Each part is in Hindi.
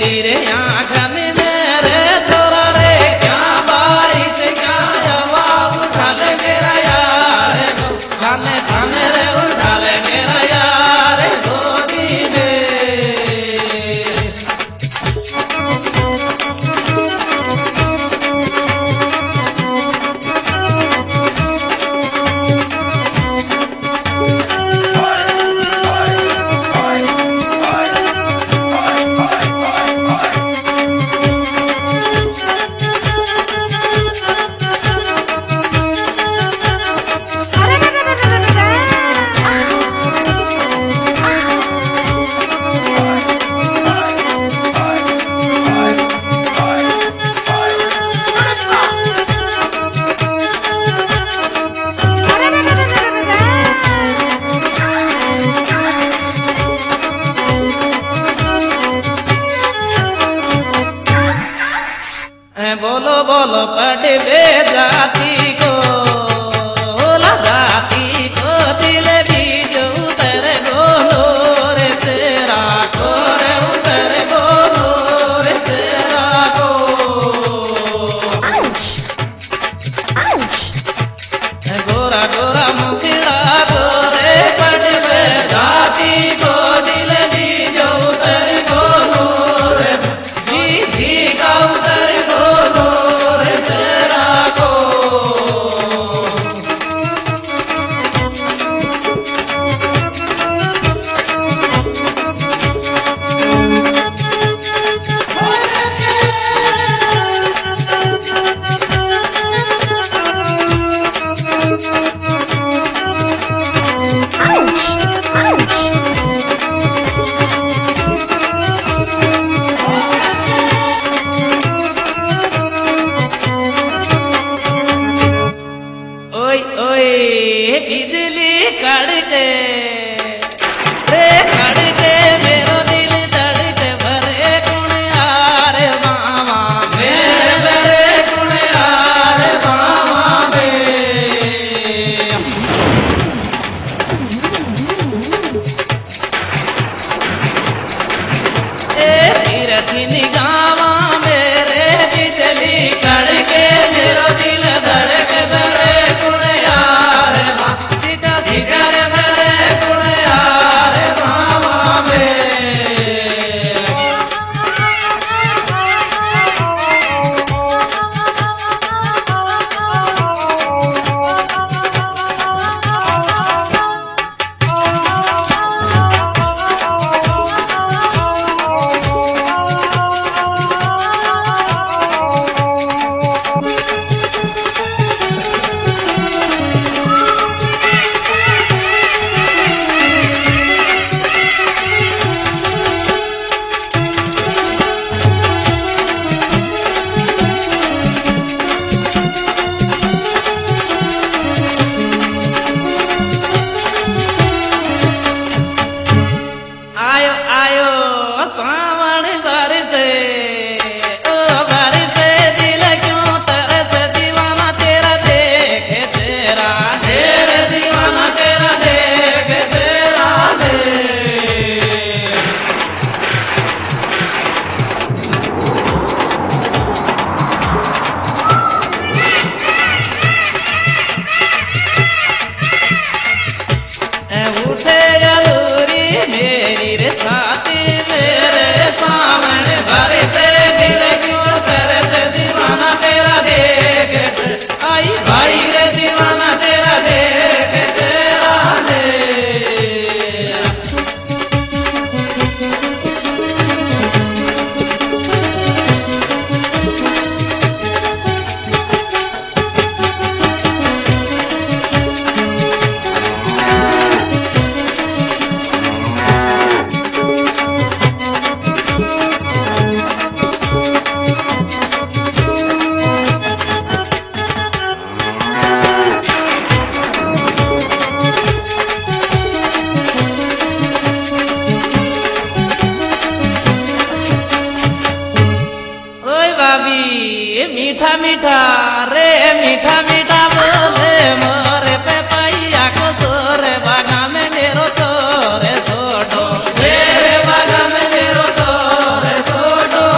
रे आँखन मेरे थोड़ा रे क्या बारिश क्या जवाब उठा ले मेरा यार खाने खाने रे उठा ले मेरा यार गोदी में। बोलो बोलो पढ़वे जाती को लगाती को दिल बीज उतर गोलो रे तेरा को रे उतर गोलो रे तेरा को। गोरा गोरा मुखड़ा गोरे पढ़वे जाती को दिल बीज उतर गोलो रे जी का उतर बिजली कड़के रे कड़के मेरो दिल धड़के भरे कुण यार मामा मेरे भरे कुण यार मामा बे। तीरथी निगावा मेरे बिजली कड़के मेरो दिल धड़के भरे कुण मीठा मीठा रे मीठा मीठा बोले मोरे पे पैया को सोरे बागा में मेरो तोरे सोडो रे बागा में मेरो तोरे सोडो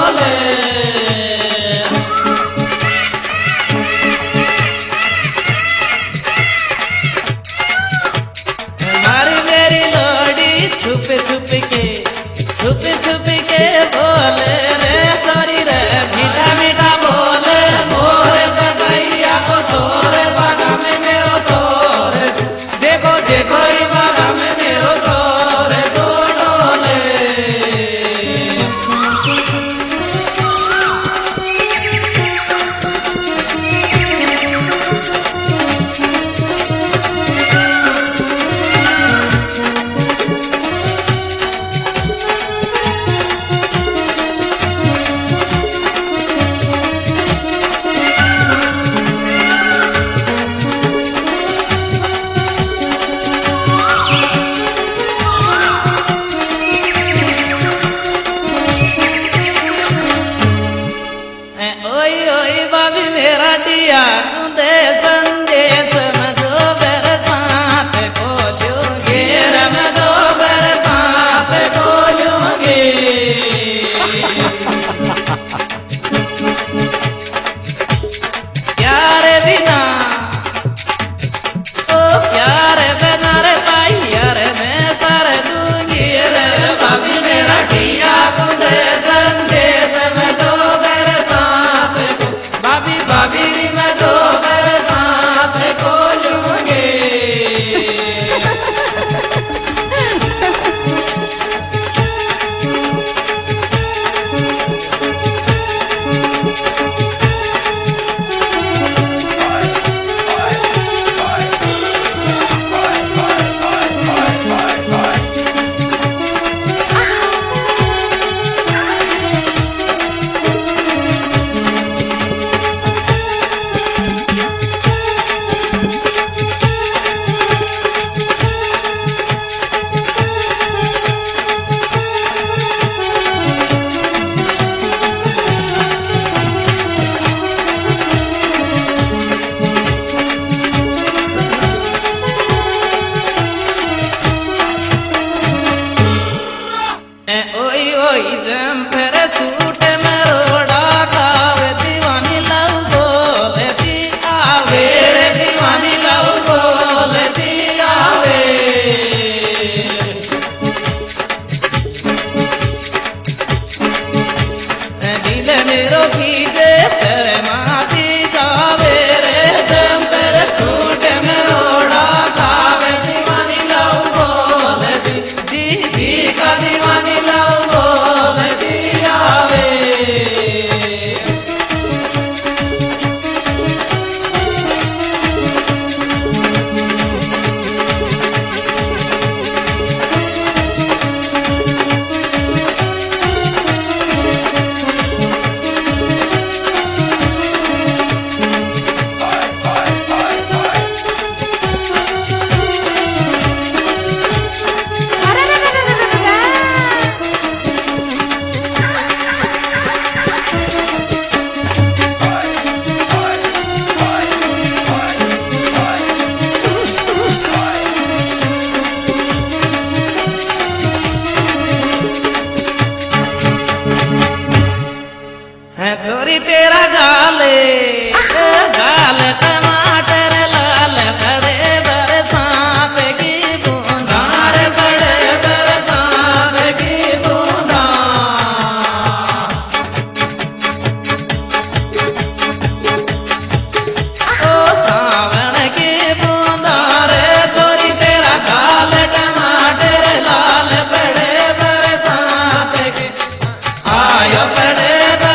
बाबी मेरा डिया दे संदेश में दो बरसात को लूंगी रे मैं दो बरसात को लूंगी प्यार बिना ओ प्यार बिना रे भाई यार मैं सर दूंगी रे बाबी मेरा डिया दे संदेश में दो बरसात को बाबी बाबी मैं दो बरसात को लूंगी ओई ओई जम फिर सूट में रोड़ा खावे दीवानी लव बोलती आवे रे दीवानी लव बोलती आवे दिल मेरो खींचे शर्माती जावे रे जम फिर सूट में रोड़ा खावे दीवानी लव बोलती जी जी का दीवानी छोरी तेरा गाले गाल टमाटर लाल बड़े बरसात की बूंदार बड़े बरसात की बूंदा ओ सावन की बूंदार छोरी तेरा गाल टमाटर लाल बड़े बरसात की आयो बड़े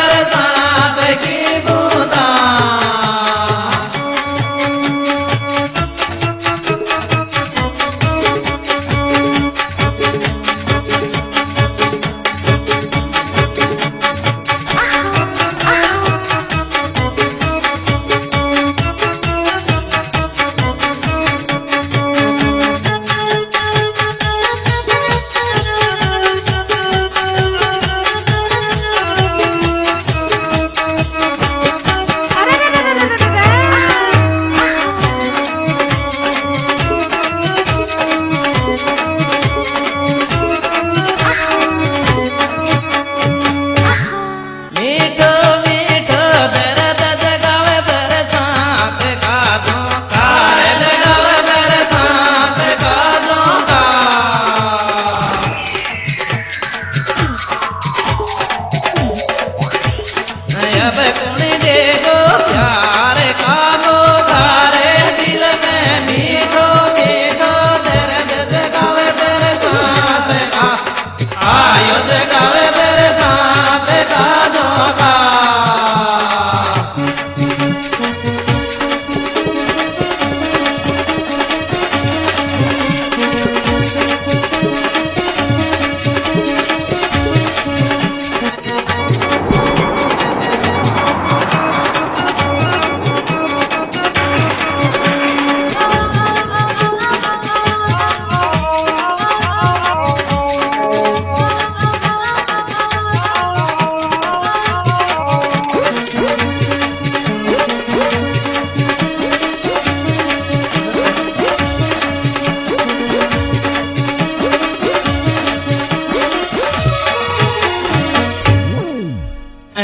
अब कौन देगो प्यार का मोघारे दिल में मीठो मीठो दर्द जगावे बरसात का आयो जगावे बरसात का धोखा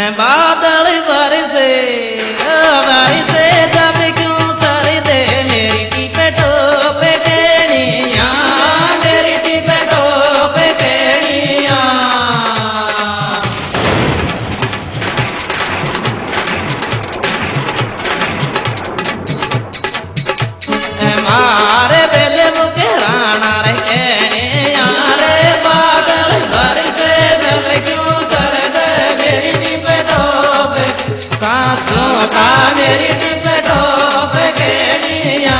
बादल बरसे बरसे जब क्यों सर दे मेरी टीपे टोपे केनिया मेरी टीपे टोपे केनिया मारे बेले मुके राणा रे केनिया रे बादल बरसे जब क्यों सर दे मेरी टीपे टोपे सासों का मेरी टीपे टोपे केनिया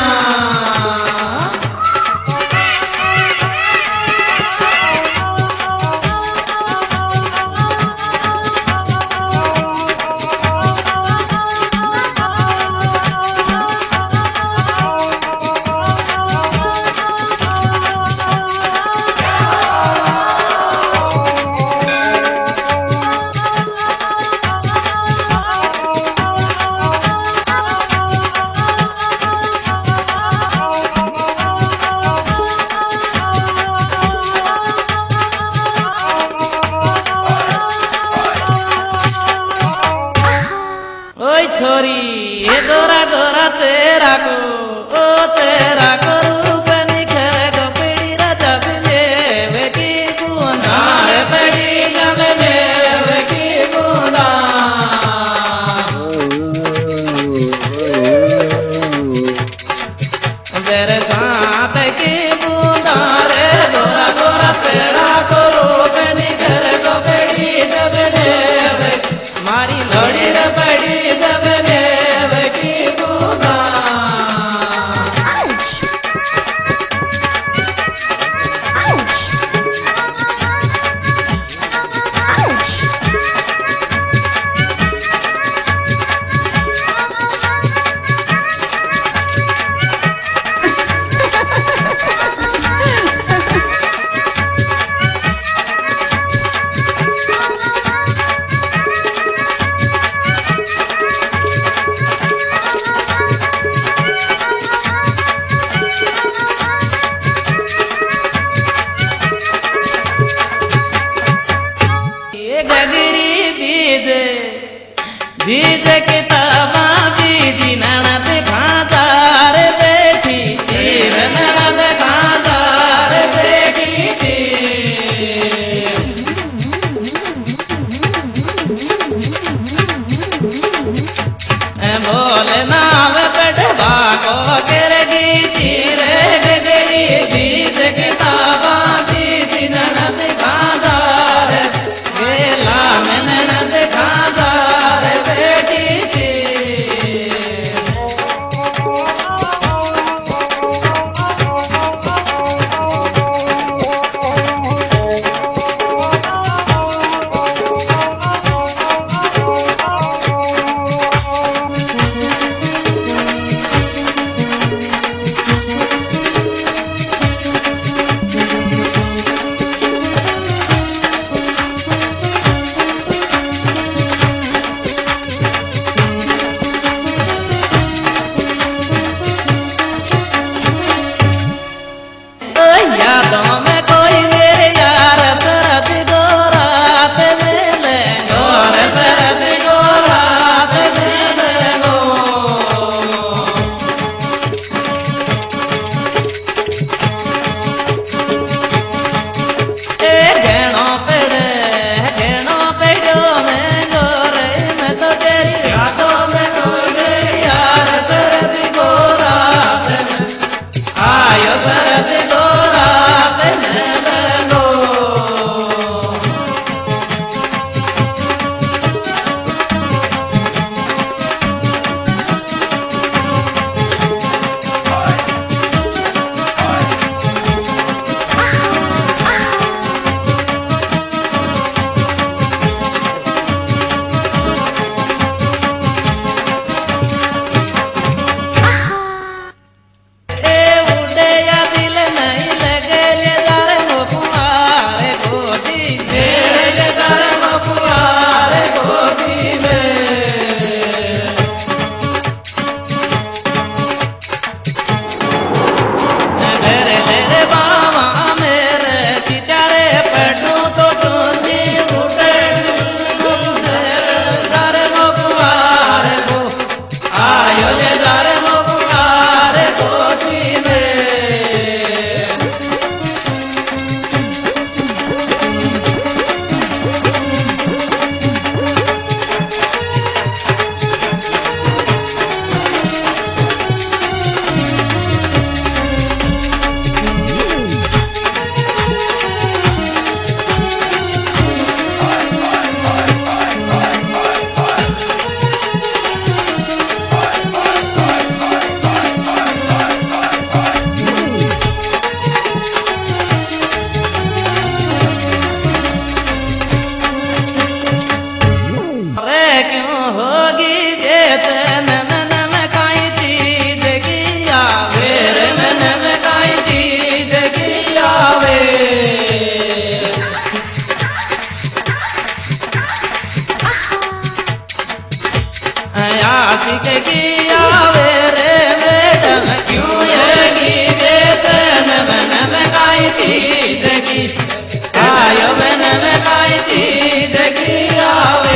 छोरी ये गोरा गोरा तेरा को ओ तेरा को रूप निखर गो पीड़ी राजा वे की बूंदा रे पड़ी जब वे की बूंदा तेरे साथ की बूंदा रे गोरा गोरा तेरा को रूप निखर गो पीड़ी जब वे मारी लड़ी रे पड़ी जब बीज किताबा बीजी ननद खादार बैठी तीर ननद खादार बैठी बोले नाम पढ़वा को करगी तीरे गगरी बीज किताबा बीजी ननद खादार गेला में ननद खादार क्यों होगी जेतन मन में काई चीज की आवे रे मन में काई चीज की आवे आशिक की आवे रे मैडम क्यों होगी जेतन मन में काई चीज की आयो मन में काई चीज की आवे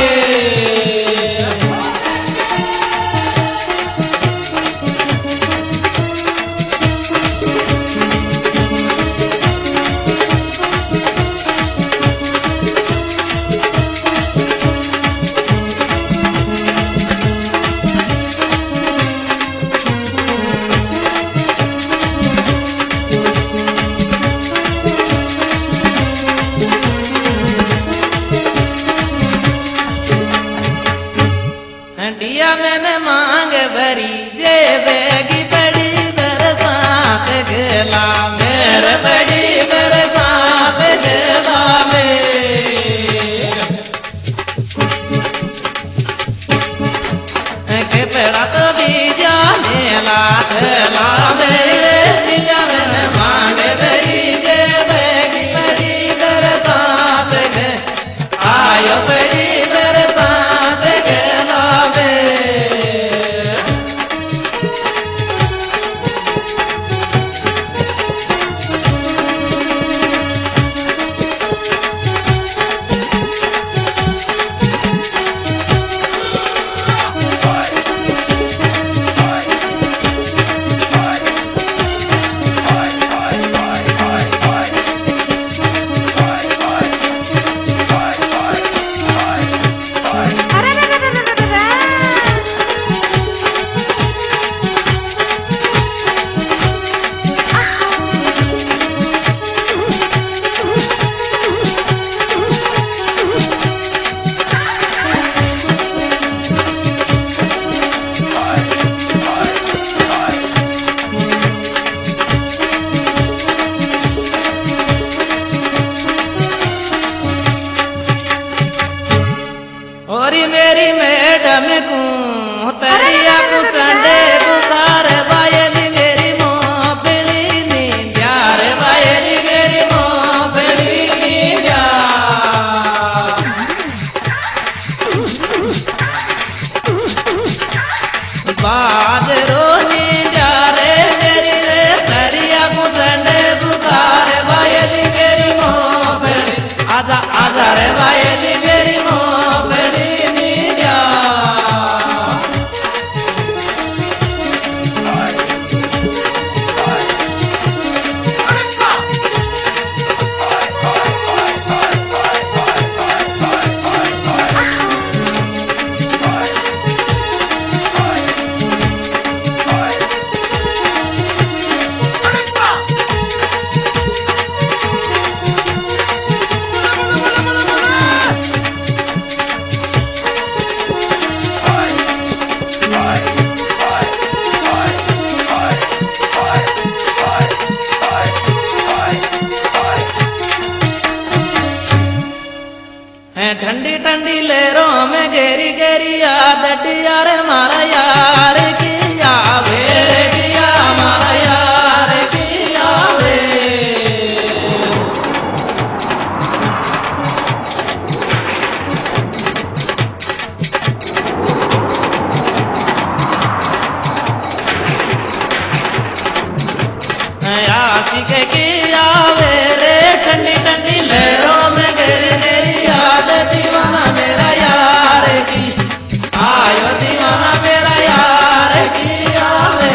हंडिया मैंने मांग भरी जे बेगी बड़ी बरसात गला मेरे बड़ी बरसात गला के पेड़ा तो बीजा मेला गला मेरे बीजा मैंने मांग भरी जे बेगी बड़ी बरसात आयो बड़ी बरसात गला ओरी मेरी मैडम को तरिया को चंडे बुखार बायली मेरी मोबली नींद्यार बायली मेरी मोबली नींद्यार बादरो नींद्यारे मेरी रे तरिया को चंडे बुखार बायली मेरी मोबली आजा आजा रे बायली मेरी मोबली ठंडी ठंडी लहरों में गेरी गेरी याद यार हमारा यार की आवे किया हमारा यार की आवे आशिक की आवे रे ठंडी ठंडी लहरों में गेरी गेरी याद दीवाना मेरा यार की आयो दीवाना मेरा यार की आवे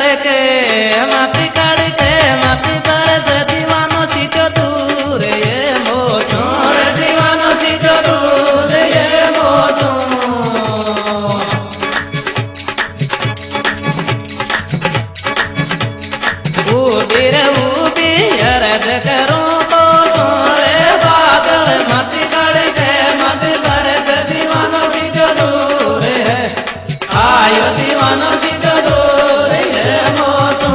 करके मत कर से दीवानो सीटो दूर ये मोचो रे दीवानो सीटो दूर ये मोचो ऊबी अरज करूं तो सोरे बादल मत करके मत कर से दीवानो सीटो दूर है आयो दीवानो सीटो दूर ये मोचो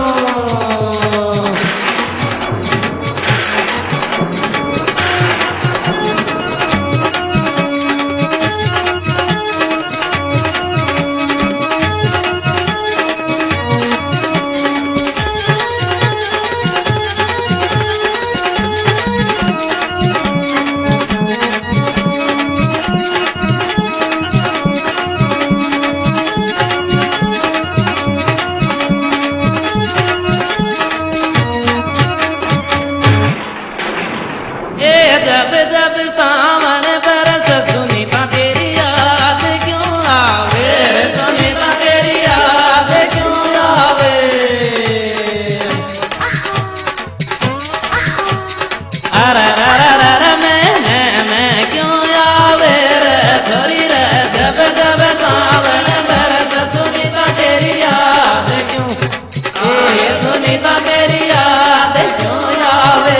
जब जब सावन बरस सुनीता तेरी याद क्यों आवे रे सुनीता तेरी याद क्यों आवे अरे मैं क्यों आवे रे थोड़ी रे जब जब सावन बरस सुनीता तेरी याद क्यों ये सुनीता तेरी याद क्यों आवे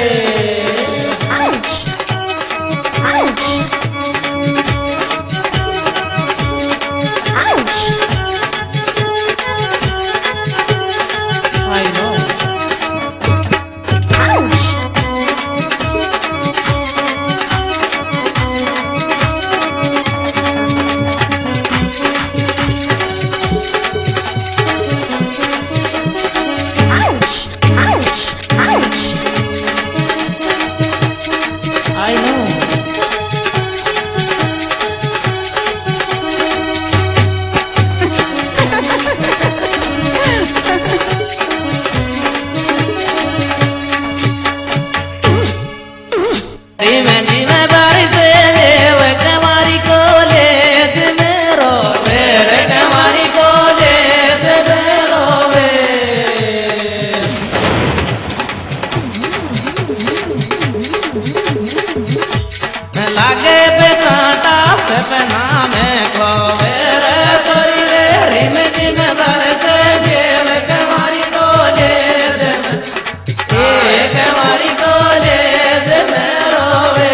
लागे पे कांटा से पहना में खोवे रे तोरी रे रिम जिम बरसे जेव कमारी कोले दे ए कमारी कोले दे मैं रोवे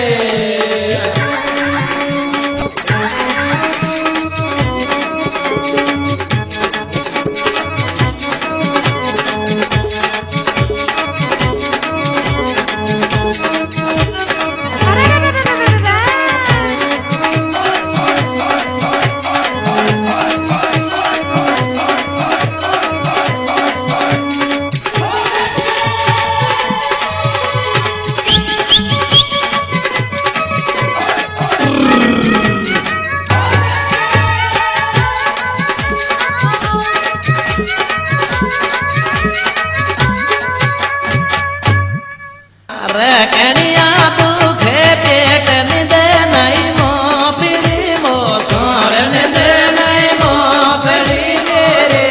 कनिया दुखे पेट निदे नहीं मो पीड़ी मो सोर निदे नहीं मो पीड़ी मेरे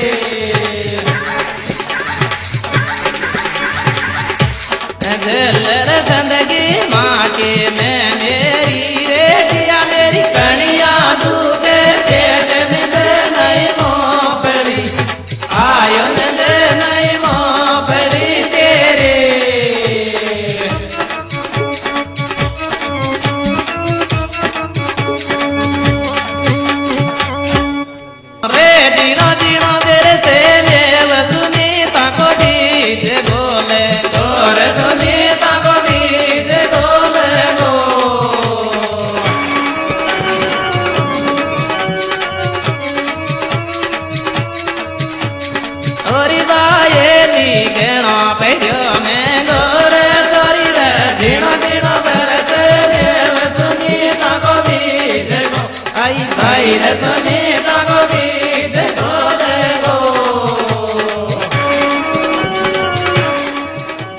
दिल रे जिंदगी माटी में मेरी रेडिया मेरी कनिया दुखे पेट निदे नहीं मो पीड़ी आयो निदे नहीं मो पीड़ी तेरे जीनो जीनो तेरे से देव सुनीता को डीजे बोले और सुनीता को डीजे बोले गो और बाये ली गेना पेड़ियो में गोरे तोरी रे जीनो जीनो तेरे से देव सुनीता को डीजे गो आई भाई रे